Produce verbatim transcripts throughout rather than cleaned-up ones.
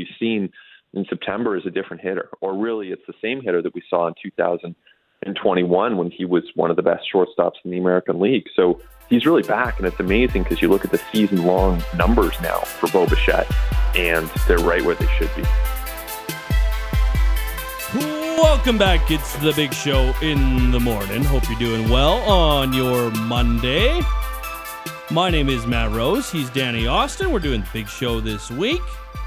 seen in September is a different hitter, or really it's the same hitter that we saw in two thousand twenty-one when he was one of the best shortstops in the American League. So he's really back, and it's amazing because you look at the season-long numbers now for Bo Bichette, and they're right where they should be. Welcome back. It's the Big Show in the morning. Hope you're doing well on your Monday. My name is Matt Rose. He's Danny Austin. We're doing the Big Show this week.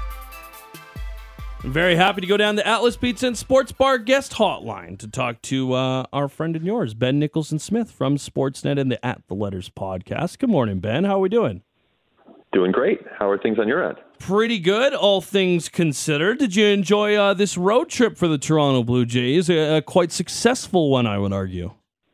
I'm very happy to go down the Atlas Pizza and Sports Bar guest hotline to talk to uh, our friend and yours, Ben Nicholson-Smith from Sportsnet and the At the Letters podcast. Good morning, Ben. How are we doing? Doing great. How are things on your end? Pretty good, all things considered. Did you enjoy uh, this road trip for the Toronto Blue Jays? A, a quite successful one, I would argue.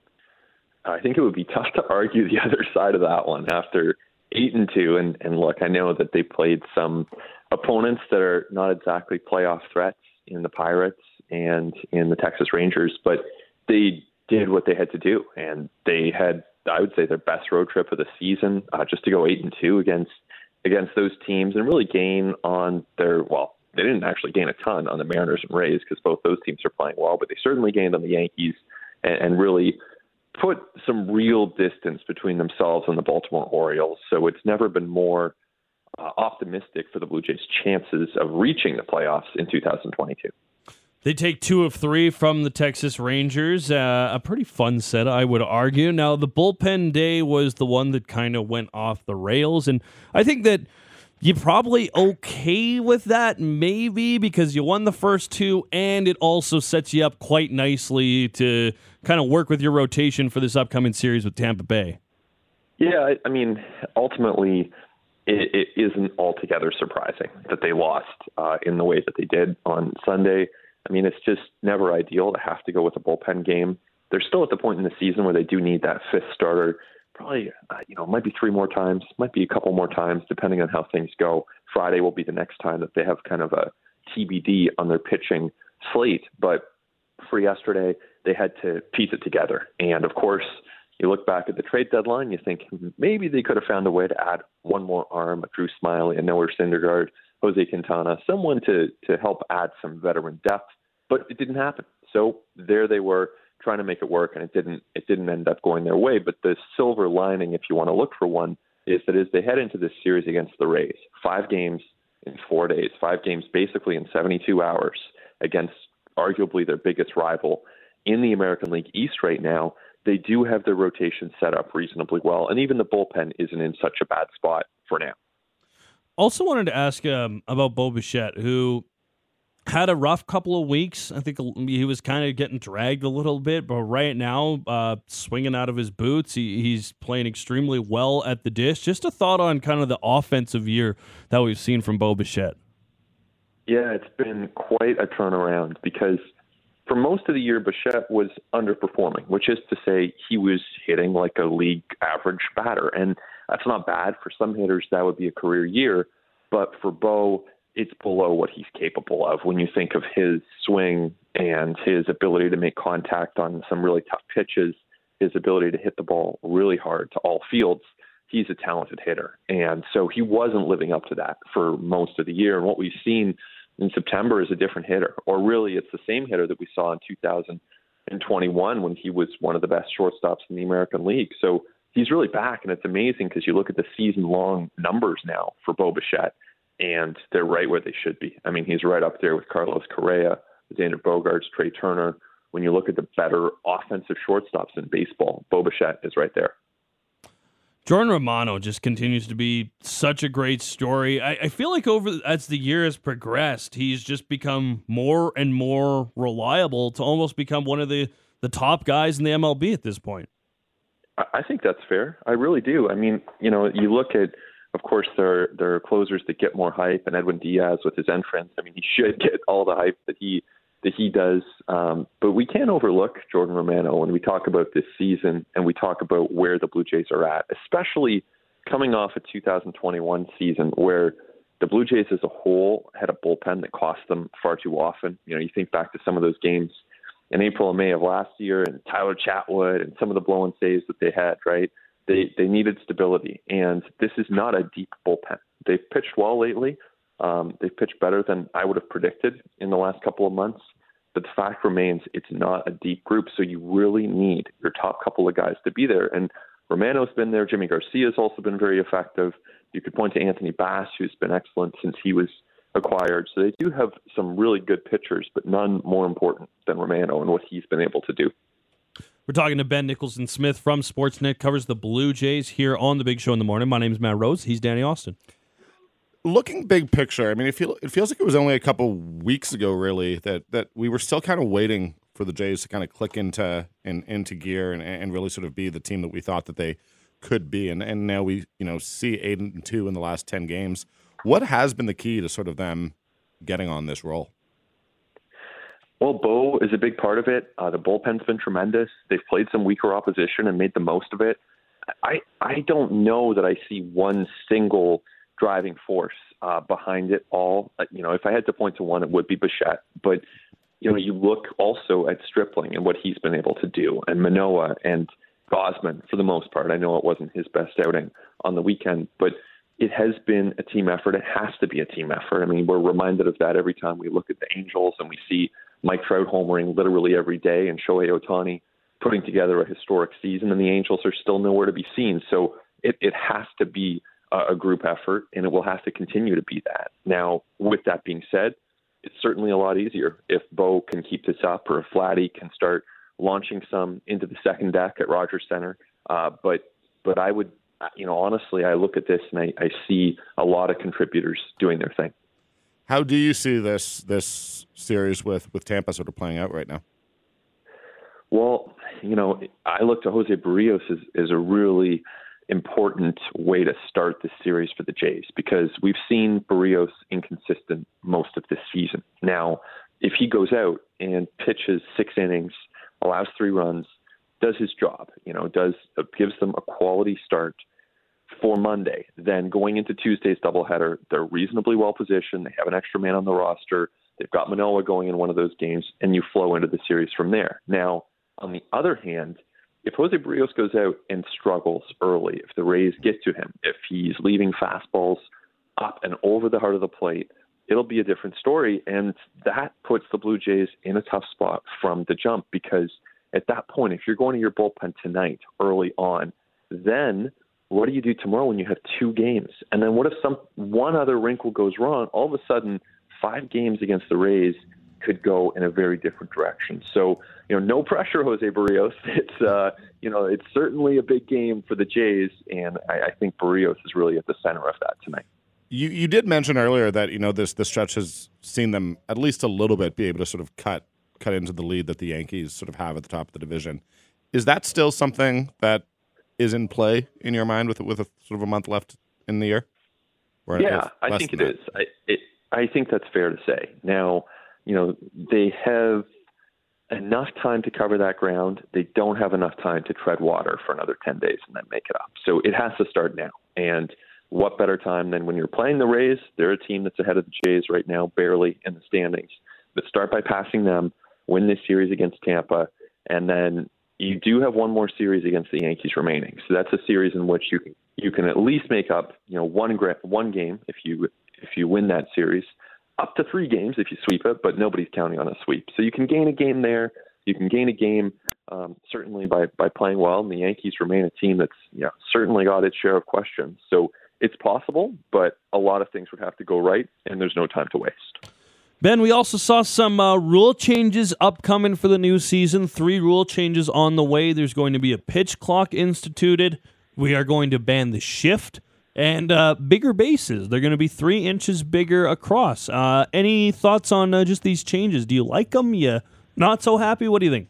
I think it would be tough to argue the other side of that one after eight and two. And, and look, I know that they played some opponents that are not exactly playoff threats in the Pirates and in the Texas Rangers, but they did what they had to do, and they had, I would say, their best road trip of the season, uh, just to go eight and two against against those teams and really gain on their, well, they didn't actually gain a ton on the Mariners and Rays because both those teams are playing well, but they certainly gained on the Yankees and, and really put some real distance between themselves and the Baltimore Orioles. So it's never been more uh, optimistic for the Blue Jays' chances of reaching the playoffs in two thousand twenty-two. They take two of three from the Texas Rangers. Uh, a pretty fun set, I would argue. Now, the bullpen day was the one that kind of went off the rails, and I think that you're probably okay with that, maybe, because you won the first two, and it also sets you up quite nicely to kind of work with your rotation for this upcoming series with Tampa Bay. Yeah, I, I mean, ultimately, it, it isn't altogether surprising that they lost uh, in the way that they did on Sunday. I mean, it's just never ideal to have to go with a bullpen game. They're still at the point in the season where they do need that fifth starter. Probably, uh, you know, might be three more times, might be a couple more times, depending on how things go. Friday will be the next time that they have kind of a T B D on their pitching slate. But for yesterday, they had to piece it together. And, of course, you look back at the trade deadline, you think maybe they could have found a way to add one more arm, a Drew Smyly, a Noah Syndergaard, Jose Quintana, someone to to help add some veteran depth, but it didn't happen. So there they were trying to make it work, and it didn't it didn't end up going their way. But the silver lining, if you want to look for one, is that as they head into this series against the Rays, five games in four days, five games basically in seventy-two hours against arguably their biggest rival in the American League East right now, they do have their rotation set up reasonably well, and even the bullpen isn't in such a bad spot for now. Also wanted to ask um, about Bo Bichette, who had a rough couple of weeks. I think he was kind of getting dragged a little bit, but right now, uh, swinging out of his boots, he, he's playing extremely well at the dish. Just a thought on kind of the offensive year that we've seen from Bo Bichette. Yeah, it's been quite a turnaround because for most of the year, Bichette was underperforming, which is to say he was hitting like a league average batter. And that's not bad. For some hitters, that would be a career year. But for Bo, it's below what he's capable of when you think of his swing and his ability to make contact on some really tough pitches, his ability to hit the ball really hard to all fields. He's a talented hitter. And so he wasn't living up to that for most of the year. And what we've seen in September is a different hitter, or really it's the same hitter that we saw in two thousand twenty-one when he was one of the best shortstops in the American League. So he's really back, and it's amazing because you look at the season-long numbers now for Bo Bichette, and they're right where they should be. I mean, he's right up there with Carlos Correa, Xander Bogaerts, Trey Turner. When you look at the better offensive shortstops in baseball, Bo Bichette is right there. Jordan Romano just continues to be such a great story. I, I feel like over as the year has progressed, he's just become more and more reliable to almost become one of the, the top guys in the M L B at this point. I think that's fair. I really do. I mean, you know, you look at, of course, there, there are closers that get more hype, and Edwin Diaz with his entrance. I mean, he should get all the hype that he that he does. Um, but we can't overlook Jordan Romano when we talk about this season and we talk about where the Blue Jays are at, especially coming off a two thousand twenty-one season where the Blue Jays as a whole had a bullpen that cost them far too often. You know, you think back to some of those games in April and May of last year and Tyler Chatwood and some of the blow-in saves that they had, right? They they needed stability, and this is not a deep bullpen. They've pitched well lately, Um, they've pitched better than I would have predicted in the last couple of months. But the fact remains, it's not a deep group, so you really need your top couple of guys to be there. And Romano's been there. Jimmy Garcia's also been very effective. You could point to Anthony Bass, who's been excellent since he was acquired. So they do have some really good pitchers, but none more important than Romano and what he's been able to do. We're talking to Ben Nicholson-Smith from Sportsnet, covers the Blue Jays here on The Big Show in the Morning. My name is Matt Rose. He's Danny Austin. Looking big picture, I mean, it, feel, it feels like it was only a couple weeks ago, really, that, that we were still kind of waiting for the Jays to kind of click into in, into gear and, and really sort of be the team that we thought that they could be. And, and now we, you know, see eight and two in the last ten games. What has been the key to sort of them getting on this roll? Well, Bo is a big part of it. Uh, the bullpen's been tremendous. They've played some weaker opposition and made the most of it. I I don't know that I see one single driving force uh, behind it all. Uh, you know, if I had to point to one, it would be Bichette. But, you know, you look also at Stripling and what he's been able to do, and Manoah and Gausman for the most part. I know it wasn't his best outing on the weekend, but it has been a team effort. It has to be a team effort. I mean, we're reminded of that every time we look at the Angels and we see Mike Trout homering literally every day and Shohei Ohtani putting together a historic season, and the Angels are still nowhere to be seen. So it, it has to be a group effort, and it will have to continue to be that. Now, with that being said, it's certainly a lot easier if Bo can keep this up or if Vladdy can start launching some into the second deck at Rogers Center. Uh, but but I would, you know, honestly, I look at this and I, I see a lot of contributors doing their thing. How do you see this this series with, with Tampa sort of playing out right now? Well, you know, I look to Jose Barrios as, as a really important way to start this series for the Jays, because we've seen Barrios inconsistent most of this season. Now, if he goes out and pitches six innings, allows three runs, does his job, you know, does uh, gives them a quality start for Monday, then going into Tuesday's doubleheader, they're reasonably well positioned. They have an extra man on the roster. They've got Manoah going in one of those games, and you flow into the series from there. Now, on the other hand, if Jose Barrios goes out and struggles early, if the Rays get to him, if he's leaving fastballs up and over the heart of the plate, it'll be a different story. And that puts the Blue Jays in a tough spot from the jump, because at that point, if you're going to your bullpen tonight early on, then what do you do tomorrow when you have two games? And then what if some one other wrinkle goes wrong? All of a sudden, five games against the Rays could go in a very different direction. So, you know, no pressure, Jose Barrios. It's, uh, you know, it's certainly a big game for the Jays, and I, I think Barrios is really at the center of that tonight. You you did mention earlier that, you know, this this stretch has seen them at least a little bit be able to sort of cut cut into the lead that the Yankees sort of have at the top of the division. Is that still something that is in play in your mind with with a sort of a month left in the year? Or yeah, I think it that? is. I it, I think that's fair to say. Now, you know, they have enough time to cover that ground. They don't have enough time to tread water for another ten days and then make it up. So it has to start now. And what better time than when you're playing the Rays? They're a team that's ahead of the Jays right now, barely in the standings. But start by passing them, win this series against Tampa, and then you do have one more series against the Yankees remaining. So that's a series in which you can, you can at least make up, you know, one gra- one game if you if you win that series. Up to three games if you sweep it, but nobody's counting on a sweep. So you can gain a game there. You can gain a game um, certainly by, by playing well, and the Yankees remain a team that's yeah certainly got its share of questions. So it's possible, but a lot of things would have to go right, and there's no time to waste. Ben, we also saw some uh, rule changes upcoming for the new season. Three rule changes on the way. There's going to be a pitch clock instituted. We are going to ban the shift. And uh, bigger bases. They're going to be three inches bigger across. Uh, any thoughts on uh, just these changes? Do you like them? You not so happy? What do you think?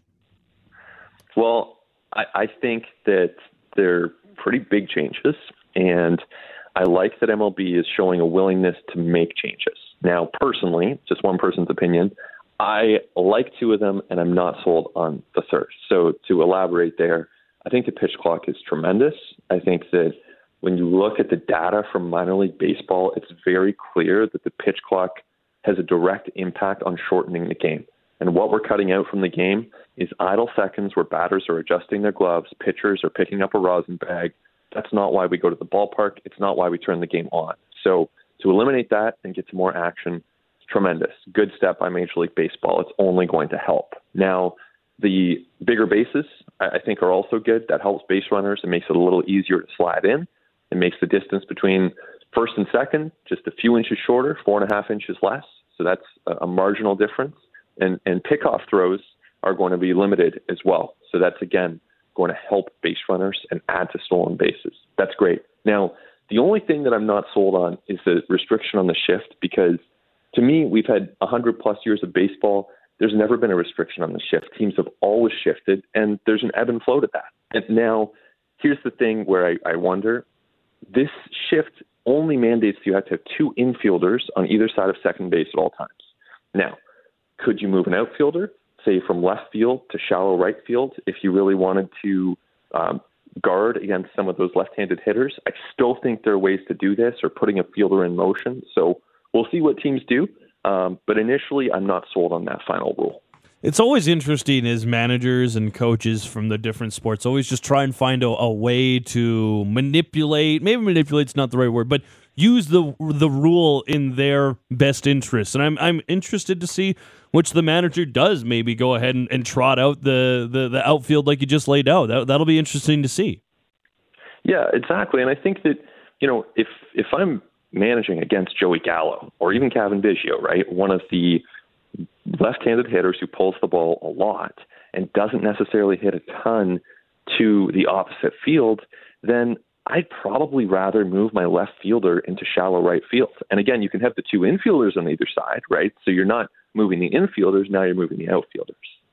Well, I, I think that they're pretty big changes, and I like that M L B is showing a willingness to make changes. Now, personally, just one person's opinion, I like two of them, and I'm not sold on the third. So to elaborate there, I think the pitch clock is tremendous. I think that when you look at the data from minor league baseball, it's very clear that the pitch clock has a direct impact on shortening the game. And what we're cutting out from the game is idle seconds where batters are adjusting their gloves, pitchers are picking up a rosin bag. That's not why we go to the ballpark. It's not why we turn the game on. So To eliminate that and get to more action, tremendous. Good step by Major League Baseball. It's only going to help. Now, the bigger bases, I think, are also good. That helps base runners. It makes it a little easier to slide in. It makes the distance between first and second just a few inches shorter, four and a half inches less. So that's a marginal difference. And, and pickoff throws are going to be limited as well. So that's, again, going to help base runners and add to stolen bases. That's great. Now, the only thing that I'm not sold on is the restriction on the shift, because to me, we've had one hundred plus years of baseball. There's never been a restriction on the shift. Teams have always shifted, and there's an ebb and flow to that. And now, here's the thing where I, I wonder. This shift only mandates you have to have two infielders on either side of second base at all times. Now, could you move an outfielder, say from left field to shallow right field, if you really wanted to um, guard against some of those left-handed hitters? I still think there are ways to do this, or putting a fielder in motion. So we'll see what teams do. Um, but initially, I'm not sold on that final rule. It's always interesting as managers and coaches from the different sports always just try and find a, a way to manipulate. Maybe manipulate's not the right word, but use the the rule in their best interest. And I'm I'm interested to see which the manager does maybe go ahead and, and trot out the, the, the outfield like you just laid out. That, that'll be interesting to see. Yeah, exactly. And I think that, you know, if if I'm managing against Joey Gallo or even Cavan Biggio, right, one of the left-handed hitters who pulls the ball a lot and doesn't necessarily hit a ton to the opposite field, then I'd probably rather move my left fielder into shallow right field. And again, you can have the two infielders on either side, right? So you're not moving the infielders, now you're moving the outfielders.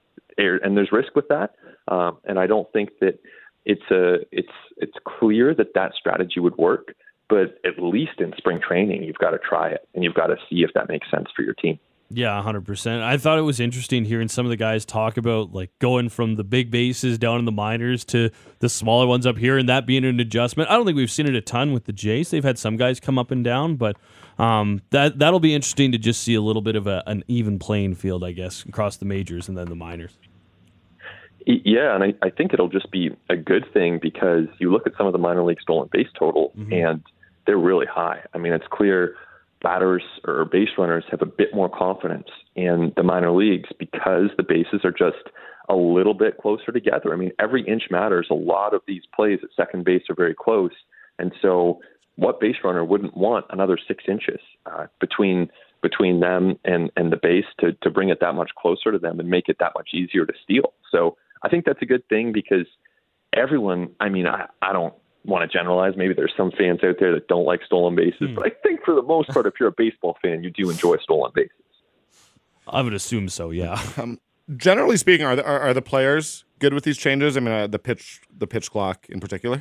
And there's risk with that. Um, and I don't think that it's a it's it's clear that that strategy would work. But at least in spring training, you've got to try it, and you've got to see if that makes sense for your team. Yeah, one hundred percent. I thought it was interesting hearing some of the guys talk about like going from the big bases down in the minors to the smaller ones up here, and that being an adjustment. I don't think we've seen it a ton with the Jays. They've had some guys come up and down, but um, that, that'll be interesting to just see a little bit of a, an even playing field, I guess, across the majors and then the minors. Yeah, and I, I think it'll just be a good thing, because you look at some of the minor league stolen base totals, mm-hmm. and they're really high. I mean, it's clear batters or base runners have a bit more confidence in the minor leagues because the bases are just a little bit closer together. I mean, every inch matters. A lot of these plays at second base are very close. And so what base runner wouldn't want another six inches uh, between between them and, and the base to, to bring it that much closer to them and make it that much easier to steal? So I think that's a good thing, because everyone, I mean, I, I don't want to generalize. Maybe there's some fans out there that don't like stolen bases, mm. but I think for the most part, if you're a baseball fan, you do enjoy stolen bases. I would assume so, yeah. Um, generally speaking, are the, are, are the players good with these changes? I mean, uh, the pitch the pitch clock in particular?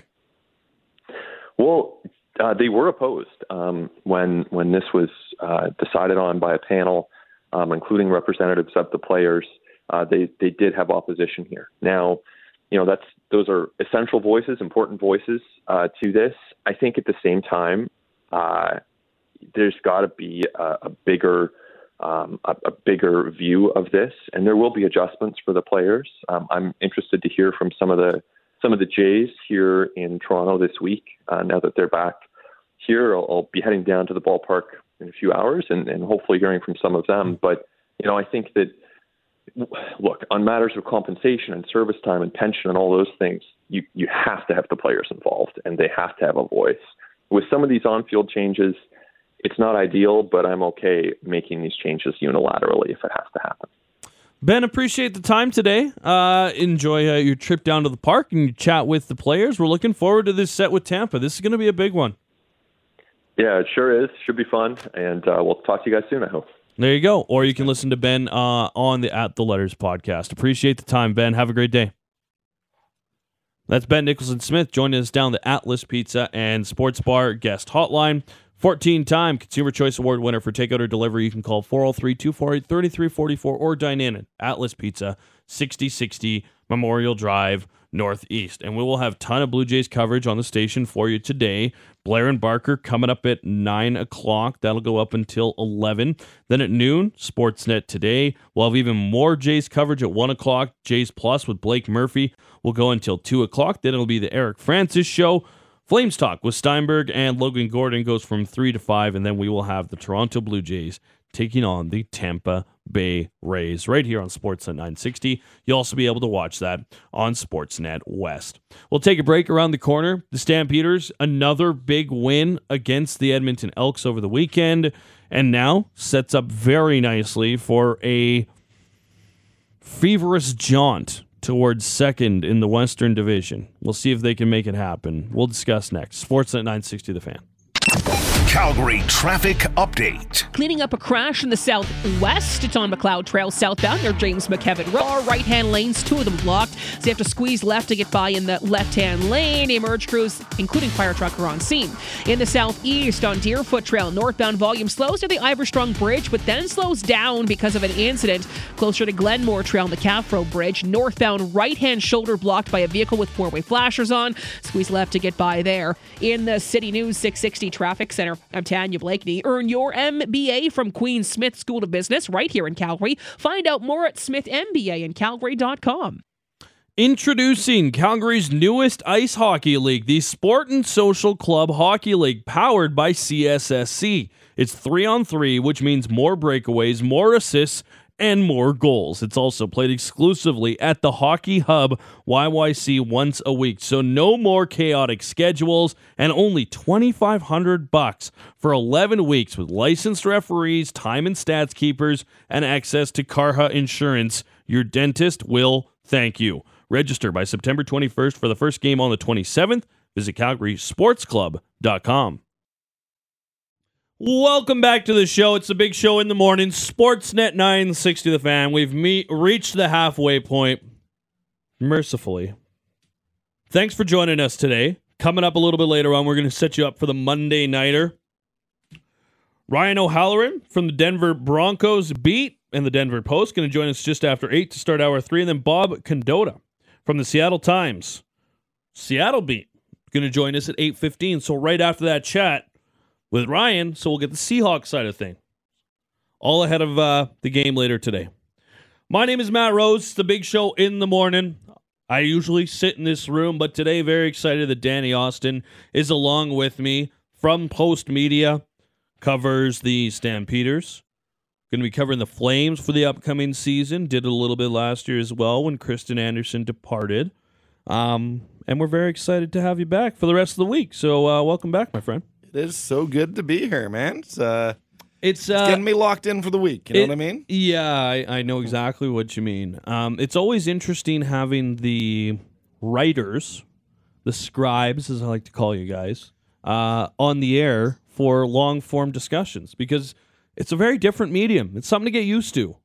Well, uh, they were opposed um, when when this was uh, decided on by a panel, um, including representatives of the players. Uh, they they did have opposition here. Now, you know, that's those are essential voices, important voices uh, to this. I think at the same time, uh, there's got to be a, a bigger um, a, a bigger view of this, and there will be adjustments for the players. Um, I'm interested to hear from some of the some of the Jays here in Toronto this week. Uh, now that they're back here, I'll, I'll be heading down to the ballpark in a few hours, and, and hopefully hearing from some of them. But you know, I think that. Look, on matters of compensation and service time and pension and all those things, you, you have to have the players involved, and they have to have a voice. With some of these on-field changes, it's not ideal, but I'm okay making these changes unilaterally if it has to happen. Ben, appreciate the time today. Uh, enjoy uh, your trip down to the park and you chat with the players. We're looking forward to this set with Tampa. This is going to be a big one. Yeah, it sure is. Should be fun, and uh, we'll talk to you guys soon, I hope. There you go. Or you can listen to Ben uh, on the At the Letters podcast. Appreciate the time, Ben. Have a great day. That's Ben Nicholson-Smith joining us down the Atlas Pizza and Sports Bar guest hotline. fourteen-time Consumer Choice Award winner for takeout or delivery. You can call four oh three, two four eight, three three four four or dine in at Atlas Pizza, sixty sixty Memorial Drive, Northeast. And we will have a ton of Blue Jays coverage on the station for you today. Blair and Barker coming up at nine o'clock. That'll go up until eleven. Then at noon, Sportsnet Today. We'll have even more Jays coverage at one o'clock. Jays Plus with Blake Murphy will go until two o'clock. Then it'll be the Eric Francis Show. Flames talk with Steinberg and Logan Gordon goes from three to five, and then we will have the Toronto Blue Jays taking on the Tampa Bay Rays right here on Sportsnet nine sixty. You'll also be able to watch that on Sportsnet West. We'll take a break. Around the corner. The Stampeders, another big win against the Edmonton Elks over the weekend, and now sets up very nicely for a feverish jaunt towards second in the Western Division. We'll see if they can make it happen. We'll discuss next. Sportsnet nine sixty, The Fan. Calgary traffic update. Cleaning up a crash in the southwest. It's on McLeod Trail southbound near James McKevitt Road. Our right-hand lanes, two of them blocked, so you have to squeeze left to get by in the left-hand lane. Emerge crews, including fire truck, are on scene. In the southeast on Deerfoot Trail, northbound volume slows near the Iverstrong Bridge, but then slows down because of an incident closer to Glenmore Trail on the Caffro Bridge. Northbound right-hand shoulder blocked by a vehicle with four-way flashers on. Squeeze left to get by there. In the City News six sixty Traffic Center, I'm Tanya Blakeney. Earn your M B A from Queen Smith School of Business right here in Calgary. Find out more at smith m b a in calgary dot com. Introducing Calgary's newest ice hockey league, the Sport and Social Club Hockey League, powered by C S S C. It's three on three, which means more breakaways, more assists, and more goals. It's also played exclusively at the Hockey Hub Y Y C once a week. So no more chaotic schedules and only twenty-five hundred bucks for eleven weeks with licensed referees, time and stats keepers, and access to Carha insurance. Your dentist will thank you. Register by September twenty-first for the first game on the twenty-seventh. Visit calgary sports club dot com. Welcome back to the show. It's a big show in the morning. Sportsnet nine sixty, The Fan. We've meet, reached the halfway point, mercifully. Thanks for joining us today. Coming up a little bit later on, we're going to set you up for the Monday Nighter. Ryan O'Halloran from the Denver Broncos beat and the Denver Post going to join us just after eight to start hour three. And then Bob Condotta from the Seattle Times, Seattle beat, going to join us at eight fifteen. So right after that chat with Ryan, so we'll get the Seahawks side of thing. All ahead of uh, the game later today. My name is Matt Rose. It's the big show in the morning. I usually sit in this room, but today very excited that Danny Austin is along with me from Post Media. Covers the Stampeders. Going to be covering the Flames for the upcoming season. Did a little bit last year as well when Kristen Anderson departed. Um, and we're very excited to have you back for the rest of the week. So uh, welcome back, my friend. It is so good to be here, man. It's, uh, it's, uh, it's getting me locked in for the week. You know it, what I mean? Yeah, I, I know exactly what you mean. Um, it's always interesting having the writers, the scribes, as I like to call you guys, uh, on the air for long-form discussions because it's a very different medium. It's something to get used to.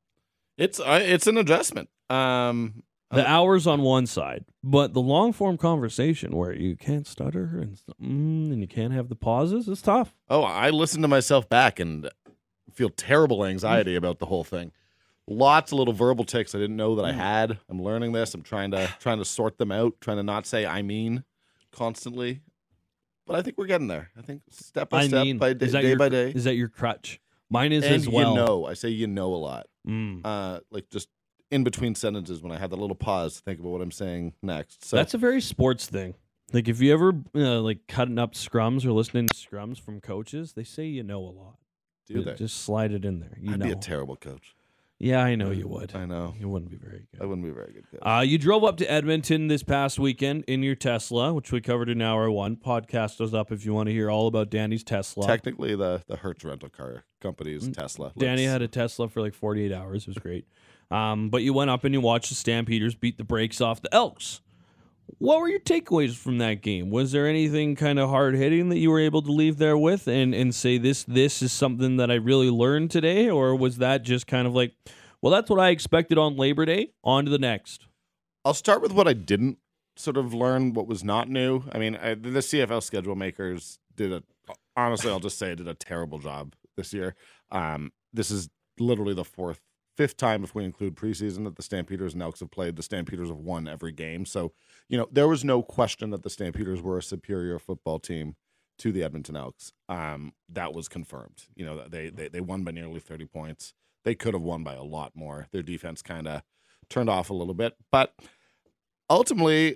It's uh, it's an adjustment. Um, The hours on one side, but the long-form conversation where you can't stutter and mm, and you can't have the pauses, it's tough. Oh, I listen to myself back and feel terrible anxiety about the whole thing. Lots of little verbal tics I didn't know that I had. I'm learning this. I'm trying to trying to sort them out, trying to not say I mean constantly. But I think we're getting there. I think step by I step, mean, by day, is that day your, by day. Is that your crutch? Mine is and as well. You know, I say you know a lot. Mm. Uh, like just in between sentences when I have that little pause to think about what I'm saying next. So that's a very sports thing. Like if you ever uh, like cutting up scrums or listening to scrums from coaches, they say you know a lot. Do they? Just slide it in there. You I'd know. be a terrible coach. Yeah, I know you would. I know. You wouldn't be very good. I wouldn't be a very good coach. Uh, you drove up to Edmonton this past weekend in your Tesla, which we covered in hour one. Podcast is up if you want to hear all about Danny's Tesla. Technically, the, the Hertz rental car company's Tesla. Danny Let's- had a Tesla for like forty-eight hours. It was great. Um, but you went up and you watched the Stampeders beat the brakes off the Elks. What were your takeaways from that game? Was there anything kind of hard-hitting that you were able to leave there with and, and say, this this is something that I really learned today? Or was that just kind of like, well, that's what I expected on Labor Day, on to the next? I'll start with what I didn't sort of learn, what was not new. I mean, I, the C F L schedule makers did a, honestly, I'll just say, did a terrible job this year. Um, this is literally the fourth, fifth time, if we include preseason, that the Stampeders and Elks have played. The Stampeders have won every game. So, you know, there was no question that the Stampeders were a superior football team to the Edmonton Elks. Um, that was confirmed. You know, they, they, they won by nearly thirty points. They could have won by a lot more. Their defense kind of turned off a little bit. But ultimately,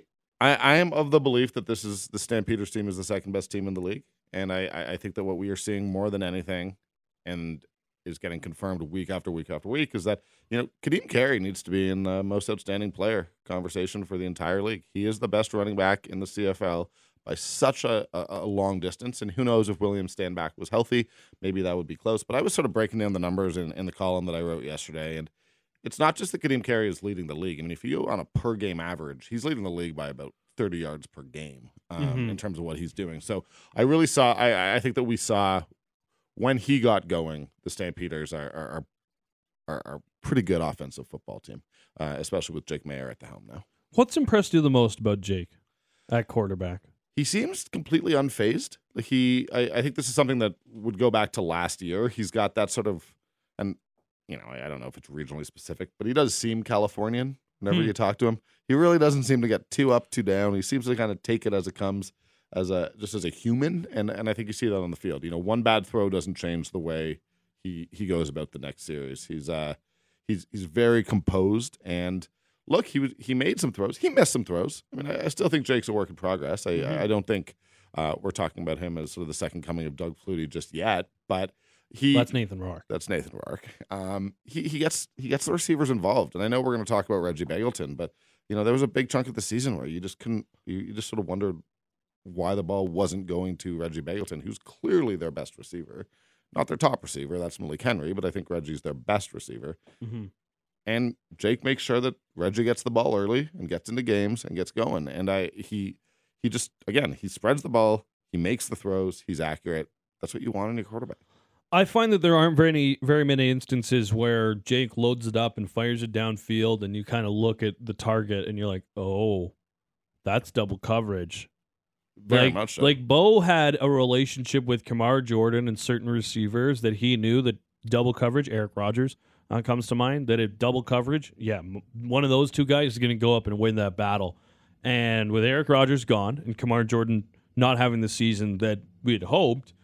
I, I am of the belief that this is the Stampeders team is the second best team in the league, and I, I think that what we are seeing more than anything, and is getting confirmed week after week after week, is that you know Kadeem Carey needs to be in the most outstanding player conversation for the entire league. He is the best running back in the C F L by such a, a, a long distance, and who knows if William Stanback was healthy, maybe that would be close. But I was sort of breaking down the numbers in, in the column that I wrote yesterday, and it's not just that Kadeem Carey is leading the league. I mean, if you go on a per game average, he's leading the league by about thirty yards per game um, Mm-hmm. in terms of what he's doing. So I really saw, I, I think that we saw when he got going, the Stampeders are are are, are a pretty good offensive football team, uh, especially with Jake Mayer at the helm now. What's impressed you the most about Jake at quarterback? He seems completely unfazed. Like he, I, I think this is something that would go back to last year. He's got that sort of, and you know, I, I don't know if it's regionally specific, but he does seem Californian whenever Hmm. you talk to him. He really doesn't seem to get too up, too down. He seems to kind of take it as it comes, as a just as a human, and and I think you see that on the field. You know, one bad throw doesn't change the way he he goes about the next series. He's uh he's he's very composed, and look, he was he made some throws. He missed some throws. I mean, I, I still think Jake's a work in progress. I Mhm. I don't think uh, we're talking about him as sort of the second coming of Doug Flutie just yet, but he That's Nathan Rourke. that's Nathan Rourke. Um, he he gets he gets the receivers involved, and I know we're going to talk about Reggie Begelton, but you know there was a big chunk of the season where you just couldn't you, you just sort of wondered why the ball wasn't going to Reggie Begelton, who's clearly their best receiver, not their top receiver. That's Malik Henry, but I think Reggie's their best receiver. Mm-hmm. And Jake makes sure that Reggie gets the ball early and gets into games and gets going. And I he he just again he spreads the ball, he makes the throws, he's accurate. That's what you want in your quarterback. I find that there aren't very very many instances where Jake loads it up and fires it downfield, and you kind of look at the target and you're like, "Oh, that's double coverage." Very like, much so. Like Bo had a relationship with Kamar Jordan and certain receivers that he knew that double coverage. Eric Rogers uh, comes to mind. That if double coverage, yeah, m- one of those two guys is going to go up and win that battle. And with Eric Rogers gone and Kamar Jordan not having the season that we had hoped,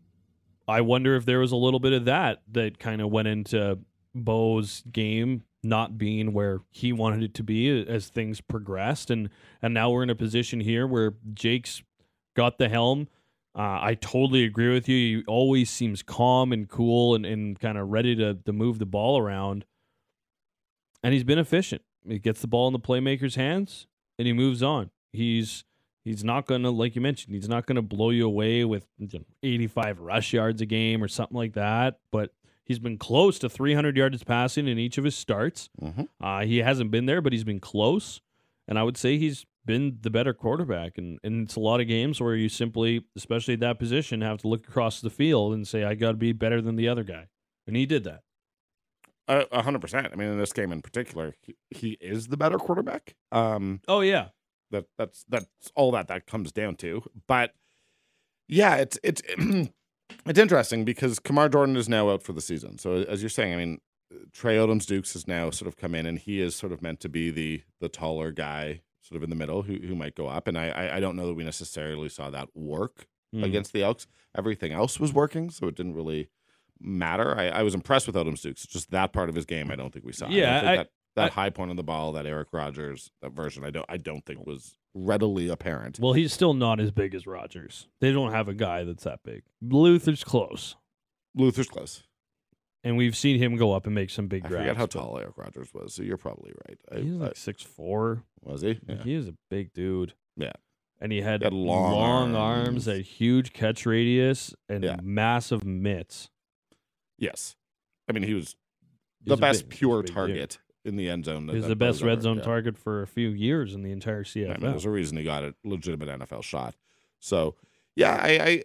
I wonder if there was a little bit of that that kind of went into Bo's game not being where he wanted it to be as things progressed. And, and now we're in a position here where Jake's got the helm. Uh, I totally agree with you. He always seems calm and cool and, and kind of ready to, to move the ball around. And he's been efficient. He gets the ball in the playmaker's hands and he moves on. He's He's not going to, like you mentioned, he's not going to blow you away with you know, eighty-five rush yards a game or something like that, but he's been close to three hundred yards passing in each of his starts. Mm-hmm. Uh, he hasn't been there, but he's been close, and I would say he's been the better quarterback, and, and it's a lot of games where you simply, especially at that position, have to look across the field and say, I got to be better than the other guy, and he did that. A hundred percent. I mean, in this game in particular, he, he is the better quarterback. Um, Oh, yeah. that that's that's all that that comes down to. But yeah, it's it's it's interesting because Kamar Jordan is now out for the season. So as you're saying, I mean, Trey Odoms Dukes has now sort of come in, and he is sort of meant to be the the taller guy, sort of in the middle, who who might go up. And I I, I don't know that we necessarily saw that work Mm. against the Elks. Everything else was working, so it didn't really matter. I, I was impressed with Odoms Dukes. It's just that part of his game I don't think we saw. Yeah, I don't think I- that, that I- high point on the ball, that Eric Rogers that version, I don't I don't think was readily apparent. Well, he's still not as big as Rodgers. They don't have a guy that's that big. Luther's close, Luther's close. and we've seen him go up and make some big I grabs. forget how but tall Eric Rogers was, so you're probably right. I, He was I- like six four. was he? Yeah. He was a big dude. Yeah. And he had, He had long long, arms. arms, a huge catch radius, and Yeah. massive mitts. Yes. I mean, he was He the was a best big- he was a pure big dude. target in the end zone. that- He was that the best Bo's red ever- zone yeah. target for a few years in the entire C I F L. mean, there's a reason he got a legitimate N F L shot. So, yeah, I, I,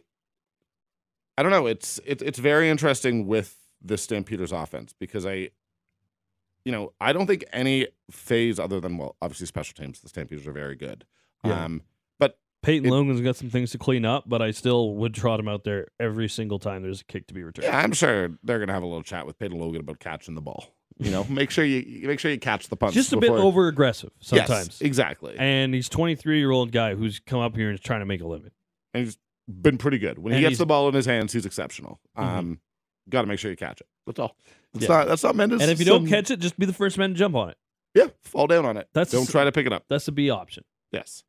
I don't know. It's it, it's very interesting with the Stampeders offense because I, you know, I don't think any phase other than well, obviously special teams. The Stampeders are very good. Yeah. Um, but Peyton it- Logan's got some things to clean up, but I still would trot him out there every single time there's a kick to be returned. yeah, I'm sure they're gonna have a little chat with Peyton Logan about catching the ball. You know, make sure you you make sure you catch the punch. Just a before- bit over aggressive Yes, sometimes. exactly. And he's twenty-three year old guy who's come up here and is trying to make a living. And he's been pretty good. When he And gets he's- the ball in his hands, he's exceptional. Mhm. Um, got to make sure you catch it. That's all. That's Yeah. not. That's not meant to. And if you some- don't catch it, just be the first man to jump on it. yeah, fall down on it. That's- don't try to pick it up. That's the B option. Yes.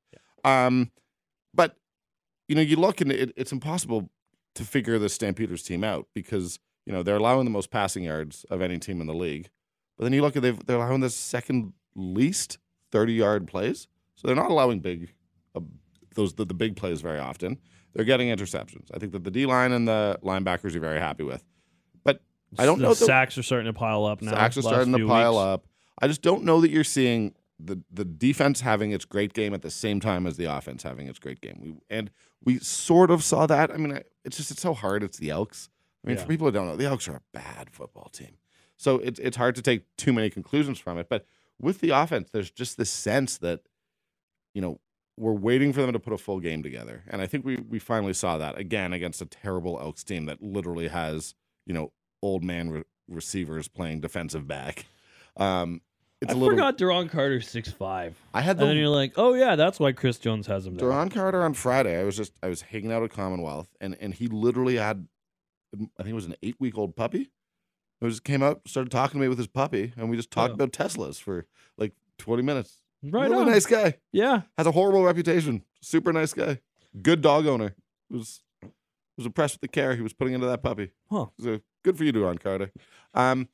Um, but, you know, you look and it, it's impossible to figure the Stampeders team out because, you know, they're allowing the most passing yards of any team in the league. But then you look at they've, they're allowing the second least thirty-yard plays. So they're not allowing big uh, those the, the big plays very often. They're getting interceptions. I think that the D-line and the linebackers are very happy with. But I don't the know. The sacks are starting to pile up now. Sacks are last starting to few pile weeks. up. I just don't know that you're seeing the the defense having its great game at the same time as the offense having its great game. We and we sort of saw that. I mean, it's just it's so hard. It's the Elks. I mean, Yeah. for people who don't know, the Elks are a bad football team. So it's it's hard to take too many conclusions from it. But with the offense, there's just this sense that, you know, we're waiting for them to put a full game together. And I think we we finally saw that again against a terrible Elks team that literally has, you know, old man re- receivers playing defensive back. Um, it's I a little. forgot Duron Carter's six five. I had And then the you're like, oh, yeah, that's why Chris Jones has him there. Duron Carter on Friday. I was just I was hanging out at Commonwealth, and and he literally had, I think it was an eight week old puppy. He just came out, started talking to me with his puppy, and we just talked Oh. about Teslas for like twenty minutes. Right really on. nice guy. Yeah. Has a horrible reputation. Super nice guy. Good dog owner. Was was impressed with the care he was putting into that puppy. Huh. So good for you, Duron Carter. Um,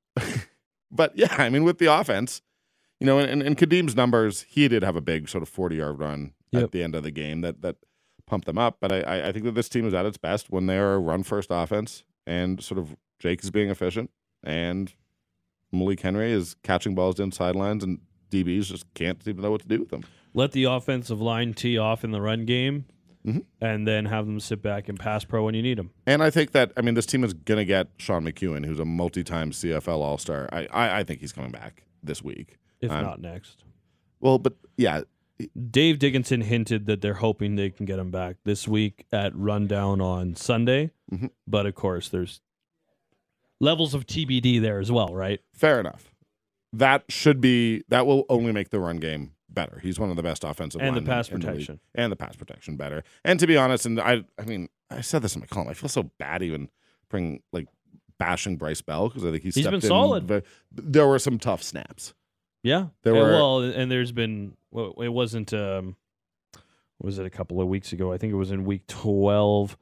but yeah, I mean, with the offense, you know, and, and Kadeem's numbers, he did have a big sort of forty-yard run Yep. at the end of the game that that pumped them up. But I- I, I think that this team is at its best when they are a run-first offense, and sort of Jake is being efficient, and Malik Henry is catching balls down sidelines, and D Bs just can't seem to know what to do with them. Let the offensive line tee off in the run game, Mhm. and then have them sit back and pass pro when you need them. And I think that, I mean, this team is going to get Sean McEwen, who's a multi-time C F L All-Star. I, I, I think he's coming back this week. If Um, not next. Well, but yeah, Dave Dickinson hinted that they're hoping they can get him back this week at Rundown on Sunday. Mhm. But of course, there's levels of T B D there as well, right? fair enough. That should be, that will only make the run game better. He's one of the best offensive And the linemen pass in league. protection. And the pass protection better. And to be honest, and I I mean, I said this in my column, I feel so bad even bring like bashing Bryce Bell because I think he's He's stepped been in solid. ve- There were some tough snaps. Yeah. There And, were- well, and there's been, well, it wasn't, um, what was it a couple of weeks ago? I think it was in week twelve.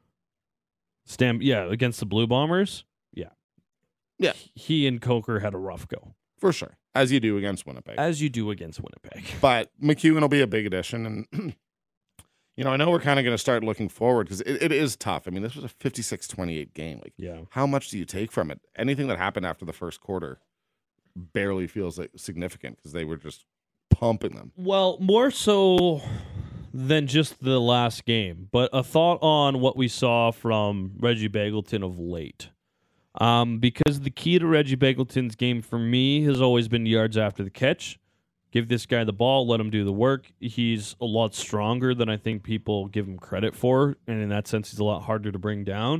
Stamp, yeah, against the Blue Bombers. Yeah. Yeah. He and Coker had a rough go, For sure. As you do against Winnipeg. as you do against Winnipeg. But McEwen will be a big addition. And, you know, I know we're kind of going to start looking forward because it, it is tough. I mean, this was a fifty-six twenty-eight game. Like, Yeah. how much do you take from it? Anything that happened after the first quarter barely feels like significant because they were just pumping them. Well, more so than just the last game, but a thought on what we saw from Reggie Bagleton of late. Um, because the key to Reggie Bagleton's game for me has always been yards after the catch. Give this guy the ball, let him do the work. He's a lot stronger than I think people give him credit for, and in that sense, he's a lot harder to bring down.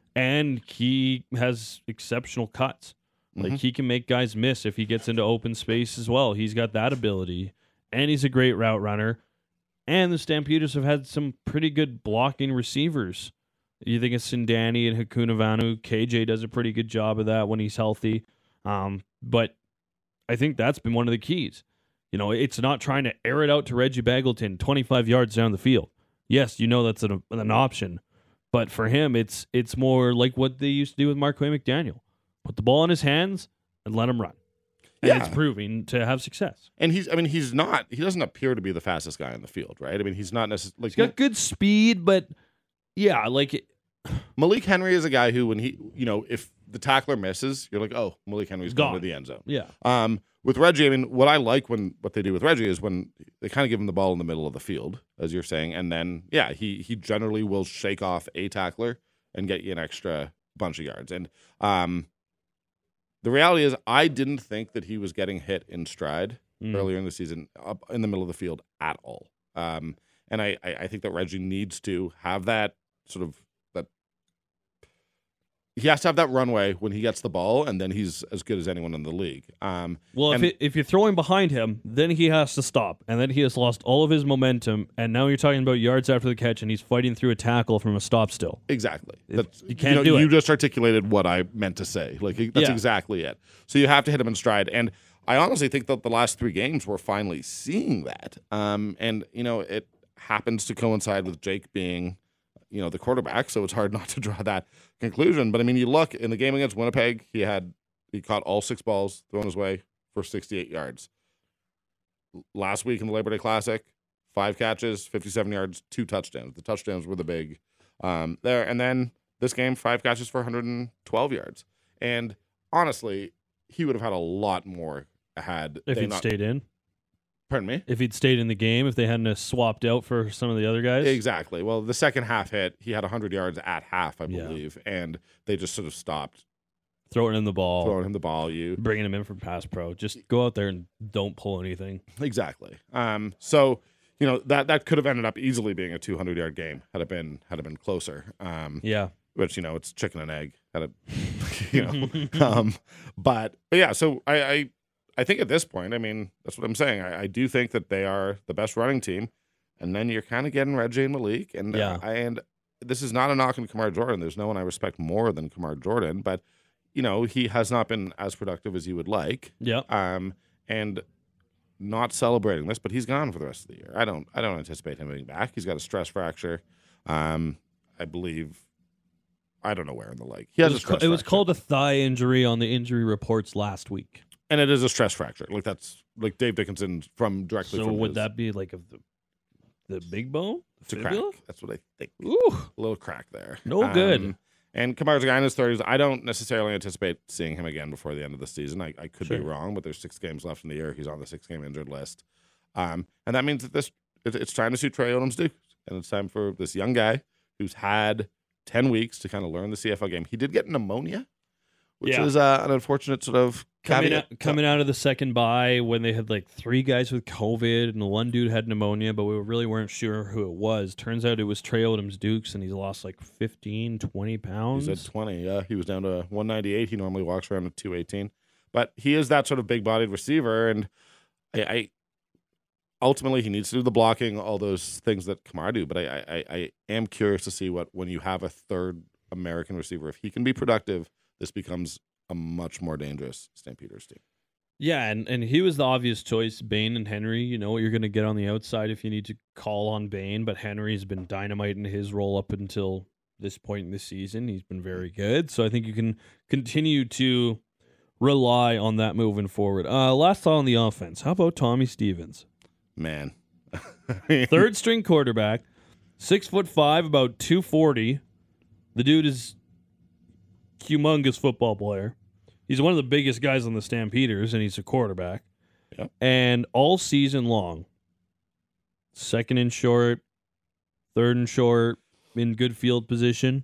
And he has exceptional cuts. Like, Mhm. he can make guys miss if he gets into open space as well. He's got that ability, and he's a great route runner. And the Stampeders have had some pretty good blocking receivers. You think of Sindani and Hakunavanu. K J does a pretty good job of that when he's healthy. Um, but I think that's been one of the keys. You know, it's not trying to air it out to Reggie Bagleton twenty-five yards down the field. Yes, you know that's an, an option. But for him, it's it's more like what they used to do with Marquay McDaniel. Put the ball in his hands and let him run. And Yeah. it's proving to have success. And he's, I mean, he's not, he doesn't appear to be the fastest guy on the field, right? I mean, he's not necessarily, like, He's got good speed, but yeah, like it, Malik Henry is a guy who, when he, you know, if the tackler misses, you're like, oh, Malik Henry's going to Gone. the end zone. yeah. Um, with Reggie, I mean, what I like when what they do with Reggie is when they kind of give him the ball in the middle of the field, as you're saying, and then yeah, he he generally will shake off a tackler and get you an extra bunch of yards. And um, the reality is, I didn't think that he was getting hit in stride Mm. earlier in the season, up in the middle of the field at all. Um, and I, I I think that Reggie needs to have that sort of that. He has to have that runway when he gets the ball, and then he's as good as anyone in the league. Um, Well, if And- it, if you're throwing behind him, then he has to stop, and then he has lost all of his momentum. And now you're talking about yards after the catch, and he's fighting through a tackle from a stop still. Exactly. If- That's, you can't know, do You it. just articulated what I meant to say. Like that's Yeah. exactly it. So you have to hit him in stride. And I honestly think that the last three games we're finally seeing that. Um, and, you know, it happens to coincide with Jake being, you know, the quarterback, so it's hard not to draw that conclusion. But, I mean, you look, in the game against Winnipeg, he had he caught all six balls thrown his way for sixty-eight yards. Last week in the Labor Day Classic, five catches, fifty-seven yards, two touchdowns. The touchdowns were the big um, there. And then this game, five catches for one hundred twelve yards. And honestly, he would have had a lot more had If they he'd not, stayed in. Pardon me? If he'd stayed in the game, if they hadn't have swapped out for some of the other guys. Exactly. Well, the second half hit, he had one hundred yards at half, I Yeah. believe, and they just sort of stopped Throwing in the ball. throwing him the ball. You Bringing him in for pass pro. Just go out there and don't pull anything. Exactly. Um, so, you know, that that could have ended up easily being a two hundred yard game had it been had it been closer. Um, Yeah. which, you know, it's chicken and egg. Had it, you know, um, but, but yeah. So I, I I think at this point, I mean, that's what I'm saying. I, I do think that they are the best running team, and then you're kind of getting Reggie and Malik, and Yeah. uh, I, and this is not a knock on Kamar Jordan. There's no one I respect more than Kamar Jordan, but you know, he has not been as productive as you would like. Yeah. Um, and not celebrating this, but he's gone for the rest of the year. I don't I don't anticipate him being back. He's got a stress fracture. Um, I believe I don't know where in the leg. He It has a was, ca- stress it was fracture. called a thigh injury on the injury reports last week. And it is a stress fracture. Like that's like Dave Dickinson from directly So from would his, that be like of the the big bone? it's a The crack. fibula? That's what I think. Ooh. A little crack there. No good. Um, And Kamar's a guy in his thirties. I don't necessarily anticipate seeing him again before the end of the season. I, I could be Sure. wrong, but there's six games left in the year. He's on the six-game injured list. Um, and that means that this it, it's time to suit Trey Odom's due. And it's time for this young guy who's had ten weeks to kind of learn the C F L game. He did get pneumonia, which Yeah. is uh, an unfortunate sort of Coming caveat. out, coming out of the second bye when they had like three guys with COVID and the one dude had pneumonia, but we really weren't sure who it was. Turns out it was Trey Odom's Dukes, and he's lost like fifteen, twenty pounds. He's at twenty. Yeah, he was down to one ninety-eight. He normally walks around at two eighteen. But he is that sort of big-bodied receiver, and I, I ultimately he needs to do the blocking, all those things that Kamar do. But I, I, I am curious to see what when you have a third American receiver, if he can be productive, this becomes a much more dangerous Stampeders team. Yeah, and, and he was the obvious choice, Bain and Henry. You know what you're going to get on the outside if you need to call on Bain, but Henry's been dynamite in his role up until this point in the season. He's been very good, so I think you can continue to rely on that moving forward. Uh, last thought on the offense. How about Tommy Stevens? Man. Third string quarterback, six foot five, about two forty. The dude is humongous football player. He's one of the biggest guys on the Stampeders, and he's a quarterback. Yep. And all season long, second and short, third and short, in good field position,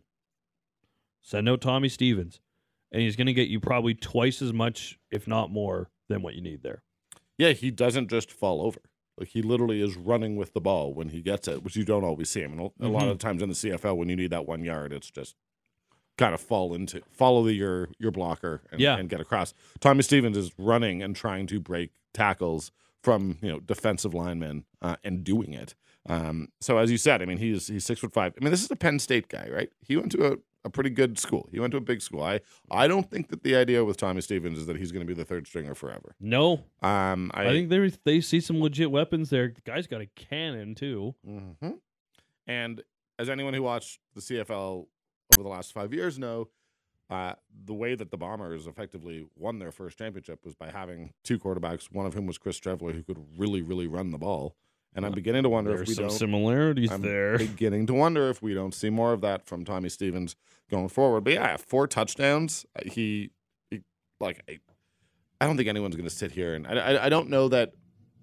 send out Tommy Stevens. And he's going to get you probably twice as much, if not more, than what you need there. Yeah, he doesn't just fall over. Like he literally is running with the ball when he gets it, which you don't always see. I mean, a lot Mhm. of times in the C F L, when you need that one yard, it's just kind of fall into follow the, your your blocker and, Yeah. and get across. Tommy Stevens is running and trying to break tackles from you know defensive linemen uh, and doing it. Um, so as you said, I mean, he's he's six foot five. I mean, this is a Penn State guy, right? He went to a, a pretty good school. He went to a big school. I I don't think that the idea with Tommy Stevens is that he's going to be the third stringer forever. No, Um, I, I, think they they see some legit weapons there. The guy's got a cannon, too. hmm And as anyone who watched the C F L over the last five years know, uh, the way that the Bombers effectively won their first championship was by having two quarterbacks, one of whom was Chris Streveler, who could really, really run the ball. And I'm beginning to wonder if There's we some don't. similarities I'm there. beginning to wonder if we don't see more of that from Tommy Stevens going forward. But yeah, four touchdowns. He, he like, I, I don't think anyone's going to sit here and I, I, I don't know that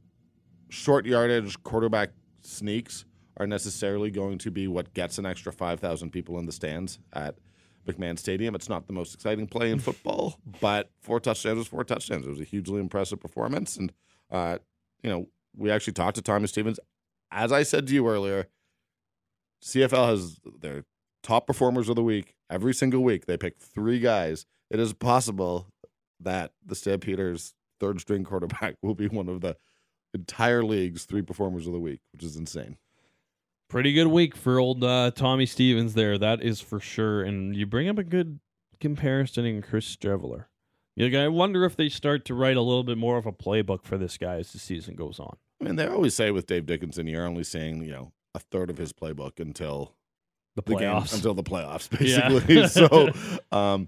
short yardage quarterback sneaks are necessarily going to be what gets an extra five thousand people in the stands at McMahon Stadium. It's not the most exciting play in football, but four touchdowns is four touchdowns. It was a hugely impressive performance. And, uh, you know, we actually talked to Tommy Stevens. As I said to you earlier, C F L has their top performers of the week. Every single week, they pick three guys. It is possible that the Stampeders' third string quarterback will be one of the entire league's three performers of the week, which is insane. Pretty good week for old uh, Tommy Stevens there. That is for sure. And you bring up a good comparison in Chris Streveler. Like, I wonder if they start to write a little bit more of a playbook for this guy as the season goes on. I mean, they always say with Dave Dickinson, you're only seeing, you know, a third of his playbook until The the game, playoffs. until the playoffs, Yeah. basically. so, um,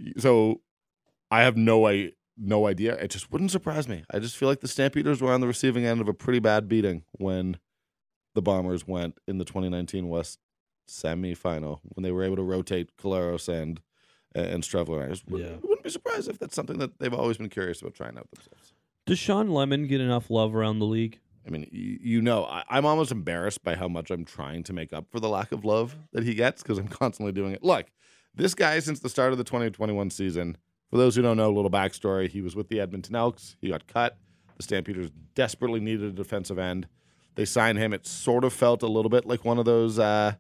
so I have no I no idea. It just wouldn't surprise me. I just feel like the Stampeders were on the receiving end of a pretty bad beating when the Bombers went in the twenty nineteen West semifinal when they were able to rotate Caleros and and Strevler. I just wouldn't, Yeah. wouldn't be surprised if that's something that they've always been curious about trying out themselves. Does Sean Lemon get enough love around the league? I mean, you, you know, I, I'm almost embarrassed by how much I'm trying to make up for the lack of love that he gets because I'm constantly doing it. Look, this guy, since the start of the twenty twenty-one season, for those who don't know, a little backstory, he was with the Edmonton Elks. He got cut. The Stampeders desperately needed a defensive end. They signed him. It sort of felt a little bit like one of those, uh,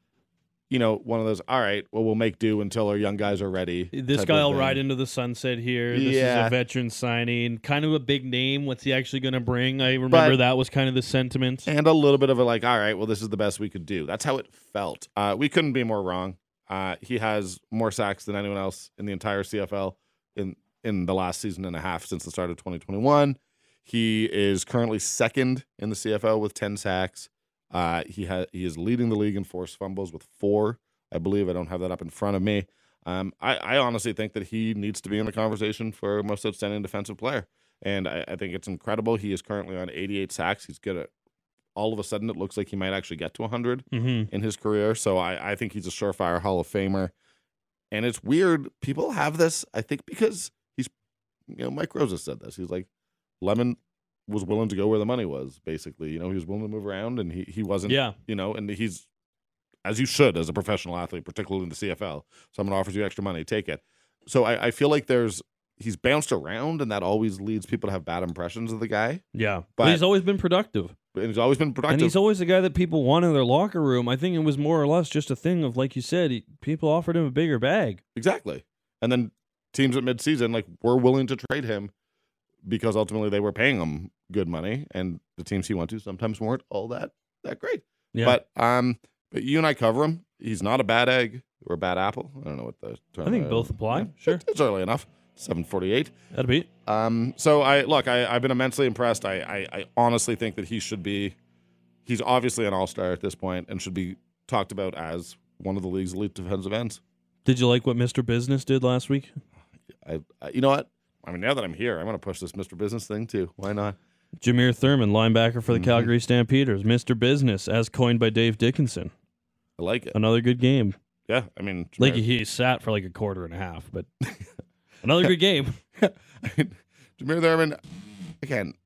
you know, one of those, all right, well, we'll make do until our young guys are ready. This type guy of will thing. ride into the sunset here. This Yeah. is a veteran signing. Kind of a big name. What's he actually going to bring? I remember But- that was kind of the sentiment. And a little bit of a like, all right, well, this is the best we could do. That's how it felt. Uh, we couldn't be more wrong. Uh, he has more sacks than anyone else in the entire C F L in in the last season and a half since the start of twenty twenty-one. He is currently second in the C F L with ten sacks. Uh, he has he is leading the league in forced fumbles with four, I believe. I don't have that up in front of me. Um, I, I honestly think that he needs to be in the conversation for most outstanding defensive player. And I, I think it's incredible. He is currently on eighty-eight sacks. He's good at all of a sudden it looks like he might actually get to one hundred Mm-hmm. in his career. So I, I think he's a surefire Hall of Famer. And it's weird. People have this, I think, because he's, you know, Mike Rosa said this. He's like, Lemon was willing to go where the money was, basically. You know, he was willing to move around and he, he wasn't, Yeah. you know, and he's, as you should as a professional athlete, particularly in the C F L. Someone offers you extra money, take it. So I, I feel like there's, he's bounced around and that always leads people to have bad impressions of the guy. Yeah. But, But- he's always been productive. And he's always been And productive. he's always the guy that people want in their locker room. I think it was more or less just a thing of, like you said, he, people offered him a bigger bag. Exactly. And then teams at midseason, like, were willing to trade him because ultimately they were paying him good money. And the teams he went to sometimes weren't all that that great. Yeah. But um, but you and I cover him. He's not a bad egg or a bad apple. I don't know what the term I think uh, both apply. yeah, Sure. It's early enough. seven forty-eight. That'd be it. Um, so I look, I, I've been immensely impressed. I, I, I honestly think that he should be, he's obviously an all-star at this point and should be talked about as one of the league's elite defensive ends. Did you like what Mister Business did last week? I, I you know what? I mean, now that I'm here, I'm going to push this Mister Business thing too. Why not? Jameer Thurman, linebacker for the Mhm. Calgary Stampeders. Mister Business, as coined by Dave Dickinson. I like it. Another good game. Yeah, I mean, Like Jameer- he sat for like a quarter and a half, but another good game. I mean, Jameer Thurman, again,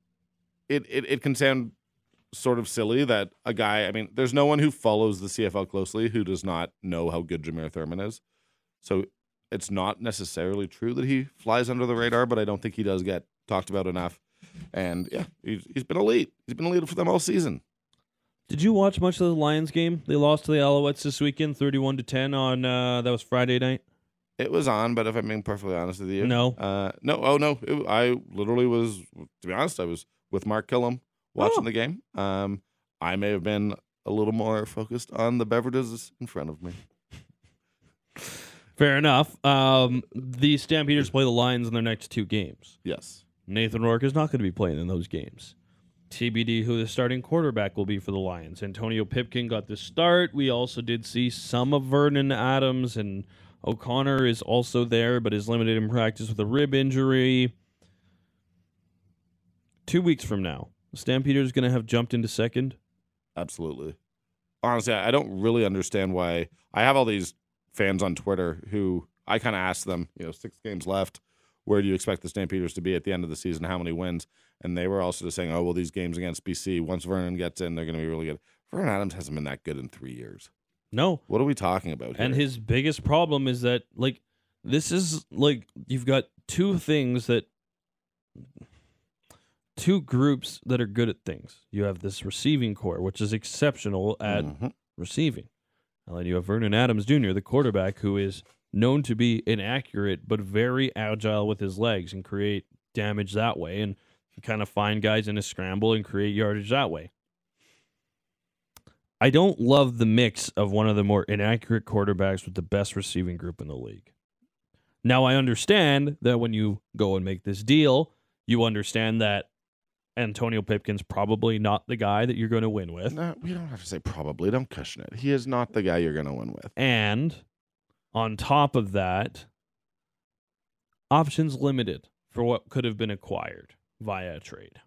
it, it, it can sound sort of silly that a guy, I mean, there's no one who follows the C F L closely who does not know how good Jameer Thurman is. So it's not necessarily true that he flies under the radar, but I don't think he does get talked about enough. And yeah, he's, he's been elite. He's been elite for them all season. Did you watch much of the Lions game? They lost to the Alouettes this weekend, thirty-one to ten on uh, that was Friday night. It was on, but if I'm being perfectly honest with you, No. uh, no, oh no, it, I literally was. To be honest, I was with Mark Killam watching Oh. the game. Um, I may have been a little more focused on the beverages in front of me. Fair enough. Um, the Stampeders play the Lions in their next two games. Yes, Nathan Rourke is not going to be playing in those games. T B D who the starting quarterback will be for the Lions. Antonio Pipkin got the start. We also did see some of Vernon Adams, and O'Connor is also there, but is limited in practice with a rib injury. Two weeks from now, the Stampeders going to have jumped into second. absolutely. Honestly, I I don't really understand why. I have all these fans on Twitter who I kind of ask them, you know, six games left. Where do you expect the Stampeders to be at the end of the season? How many wins? And they were also just saying, oh, well, these games against B C, once Vernon gets in, they're going to be really good. Vernon Adams hasn't been that good in three years. No. What are we talking about here? And his biggest problem is that, like, this is like you've got two things that, two groups that are good at things. You have this receiving core, which is exceptional at Mhm. receiving. And then you have Vernon Adams Junior, the quarterback, who is known to be inaccurate but very agile with his legs and create damage that way, and can kind of find guys in a scramble and create yardage that way. I don't love the mix of one of the more inaccurate quarterbacks with the best receiving group in the league. Now, I understand that when you go and make this deal, you understand that Antonio Pipkin's probably not the guy that you're going to win with. No, we don't have to say probably. Don't cushion it. He is not the guy you're going to win with. And on top of that, options limited for what could have been acquired via a trade.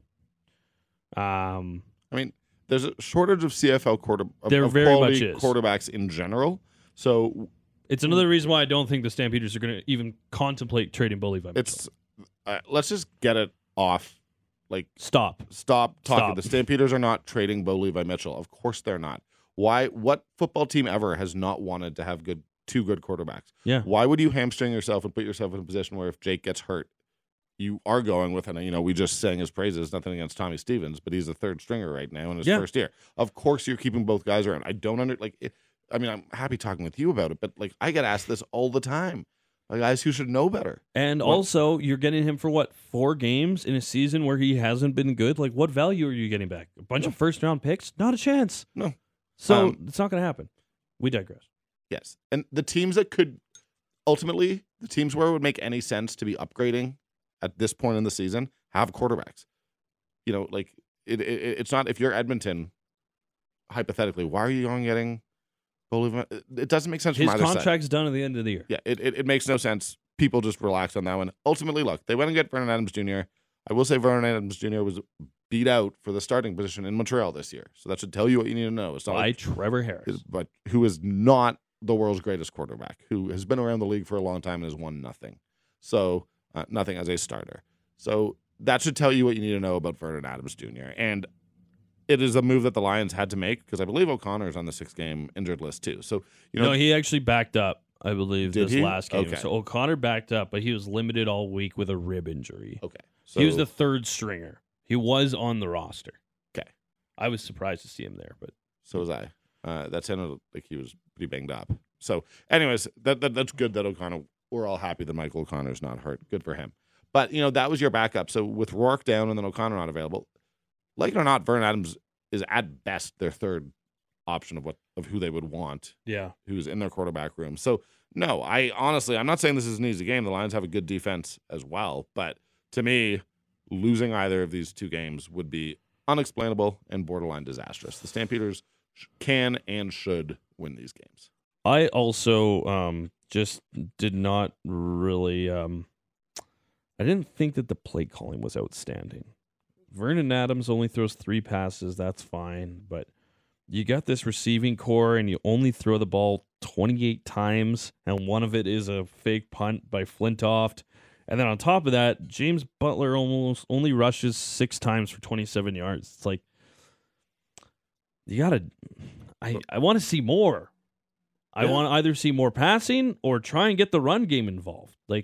Um, I mean, there's a shortage of C F L quarter of, There of very quality much is. quarterbacks in general. So it's another reason why I don't think the Stampeders are going to even contemplate trading Bo Levi Mitchell. it's uh, let's just get it off. Like, Stop. stop talking. Stop. The Stampeders are not trading Bo Levi Mitchell. Of course they're not. Why? What football team ever has not wanted to have good two good quarterbacks? Yeah. Why would you hamstring yourself and put yourself in a position where if Jake gets hurt, you are going with, and you know, we just sang his praises, nothing against Tommy Stevens, but he's a third stringer right now in his Yeah. first year. Of course you're keeping both guys around. I don't under like it, I mean, I'm happy talking with you about it, but like I get asked this all the time. By guys who should know better. And What- also, you're getting him for what, four games in a season where he hasn't been good? Like, what value are you getting back? A bunch No. of first round picks? Not a chance. No. So Um, it's not going to happen. We digress. Yes. And the teams that could ultimately, the teams where it would make any sense to be upgrading at this point in the season have quarterbacks. You know, like it, it it's not if you're Edmonton, hypothetically, why are you going getting Bo Levi? It doesn't make sense His from either side. contract's done at the end of the year. Yeah, it, it, it makes no sense. People just relax on that one. Ultimately, look, they went and get Vernon Adams Junior I will say Vernon Adams Junior was beat out for the starting position in Montreal this year. So that should tell you what you need to know. It's not By like, Trevor Harris. but who is not the world's greatest quarterback, who has been around the league for a long time and has won nothing. So uh, nothing as a starter. So that should tell you what you need to know about Vernon Adams Junior And it is a move that the Lions had to make because I believe O'Connor is on the six-game injured list too. So you know, no, he actually backed up, I believe, Did this he? last game. Okay. So O'Connor backed up, but he was limited all week with a rib injury. okay, so he was the third stringer. He was on the roster. Okay. I was surprised to see him there, but So was I. Uh, that sounded like he was pretty banged up. So, anyways, that, that that's good that O'Connor. We're all happy that Michael O'Connor's not hurt. Good for him. But you know that was your backup. So with Rourke down and then O'Connor not available, like it or not, Vernon Adams is at best their third option of what of who they would want, yeah. who's in their quarterback room. So no, I honestly, I'm not saying this is an easy game. The Lions have a good defense as well, but to me, losing either of these two games would be unexplainable and borderline disastrous. The Stampeders sh- can and should win these games. I also um, just did not really. Um, I didn't think that the play calling was outstanding. Vernon Adams only throws three passes. That's fine. But you got this receiving core and you only throw the ball twenty-eight times, and one of it is a fake punt by Flintoff. And then on top of that, James Butler almost only rushes six times for twenty-seven yards. It's like, you got to, I, I want to see more. I Yeah. want to either see more passing or try and get the run game involved. Like,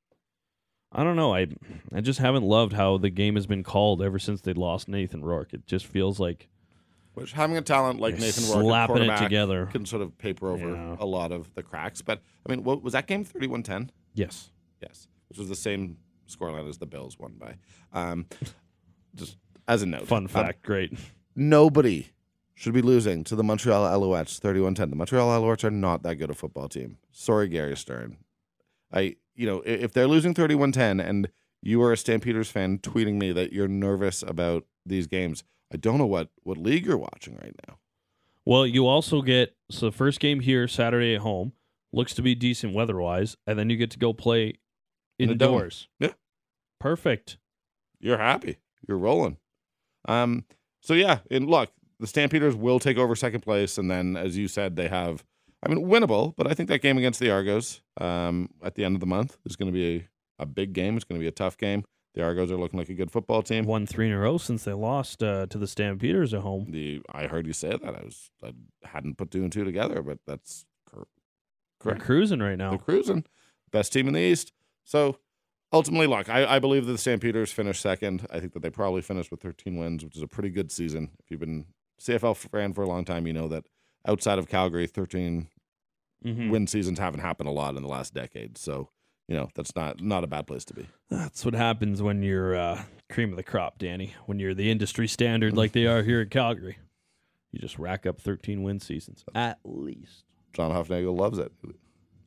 I don't know. I I just haven't loved how the game has been called ever since they lost Nathan Rourke. It just feels like Which having a talent like they're Nathan Rourke, at slapping it quarterback, together. can sort of paper over Yeah. a lot of the cracks. But I mean, what was that game? thirty-one ten Yes. Yes, which was the same scoreline as the Bills won by. Um, just as a note, Fun Um, fact. Great. nobody should be losing to the Montreal Alouettes thirty-one ten. The Montreal Alouettes are not that good a football team. Sorry, Gary Stern. I, you know, i- if they're losing thirty-one ten and you are a Stampeders fan tweeting me that you're nervous about these games, I don't know what, what league you're watching right now. Well, you also get, so the first game here, Saturday at home, looks to be decent weather-wise, and then you get to go play In the dome. indoors. Yeah. Perfect. You're happy. You're rolling. Um. So yeah, and look, the Stampeders will take over second place, and then, as you said, they have, I mean, winnable. But I think that game against the Argos, um, at the end of the month is going to be a, a big game. It's going to be a tough game. The Argos are looking like a good football team. Won three in a row since they lost uh, to the Stampeders at home. The I heard you say that. I was I hadn't put two and two together, but that's cor- They're correct. cruising right They're now. cruising. Best team in the East. So ultimately, look, I, I believe that the Stampeders finished second. I think that they probably finished with thirteen wins, which is a pretty good season. If you've been C F L fan for a long time, you know that outside of Calgary, thirteen Mhm. win seasons haven't happened a lot in the last decade. So, you know, that's not not a bad place to be. That's what happens when you're uh, cream of the crop, Danny. When you're the industry standard like they are here in Calgary. You just rack up thirteen win seasons. At least. John Hofnagel loves it.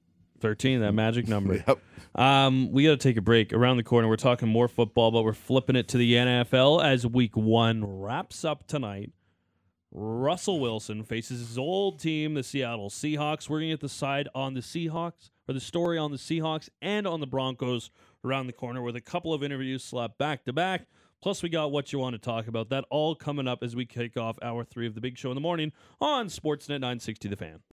thirteen, that magic number. Yep. Um, we got to take a break. Around the corner, we're talking more football, but we're flipping it to the N F L as week one wraps up tonight. Russell Wilson faces his old team, the Seattle Seahawks. We're going to get the side on the Seahawks, or the story on the Seahawks and on the Broncos around the corner with a couple of interviews slapped back to back. Plus, we got what you want to talk about. That all coming up as we kick off hour three of the Big Show in the morning on Sportsnet nine sixty The Fan.